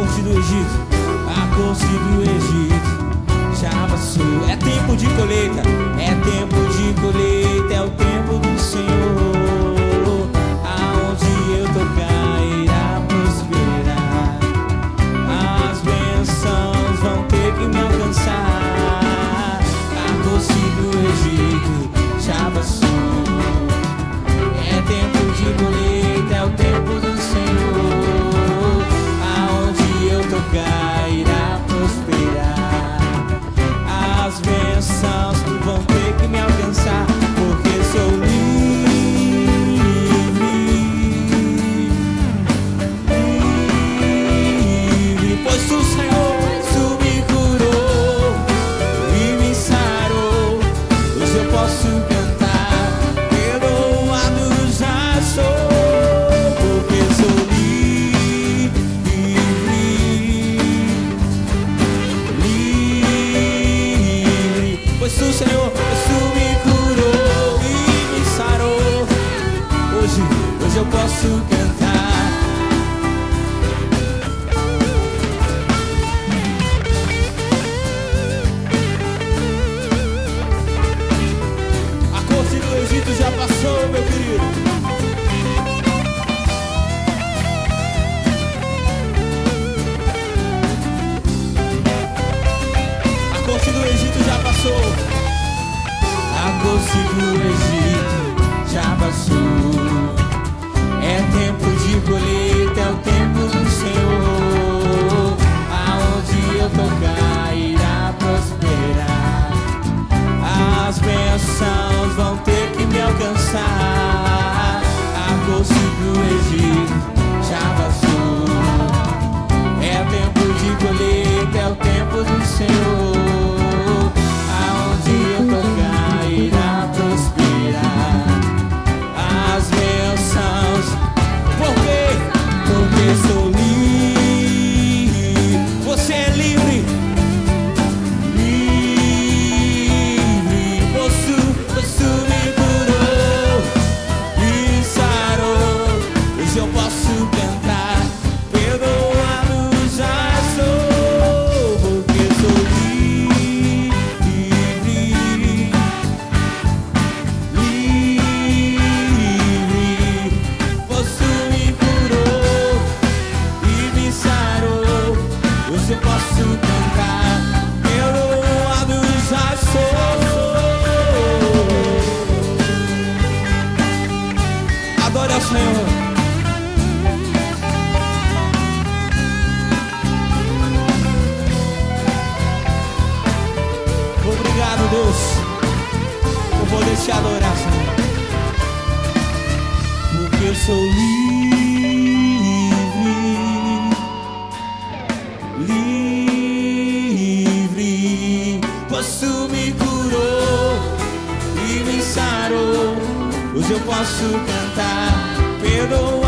corte do Egito, a corte do Egito já passou. É tempo de colheita, é tempo de colheita, é o tempo do Senhor. Aonde eu tocar irá prosperar, as bênçãos vão ter que me alcançar. A corte do Egito já passou. É tempo de colheita, é o tempo do Senhor. Aonde eu tocar irá prosperar, as bênçãos vão ter que me alcançar, porque sou livre, livre. Pois o Senhor me curou e me sarou. Hoje eu posso cantar, perdoado já sou, porque sou livre, livre. Pois o Senhor me curou e me sarou. Hoje eu posso cantar. A corte do Egito já passou, meu querido. A corte do Egito já passou. A corte do Egito já passou. É tempo de colheita, é o tempo do Senhor. Aonde eu tocar irá prosperar, as bênçãos vão ter que me alcançar. A corte do Egito já passou. É tempo de colheita, é o tempo do Senhor. Aonde eu tocar irá prosperar, as bênçãos. Por quê? Porque sou livre. Você é livre, livre. Você me curou e sarou. Hoje eu posso cantar, perdoado já sou, porque sou livre, livre. Você me curou e me sarou. Hoje eu posso cantar, perdoado já sou. Adore ao Senhor. Obrigado, Deus, por poder te adorar, Senhor. Porque eu sou livre, livre. Pois tu me curou e me sarou. Hoje eu posso cantar, perdoar.